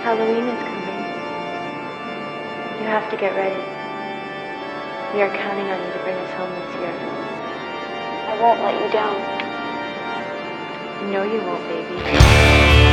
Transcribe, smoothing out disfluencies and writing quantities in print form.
Halloween is coming. You have to get ready. We are counting on you to bring us home this year. I won't let you down. You know you won't, baby.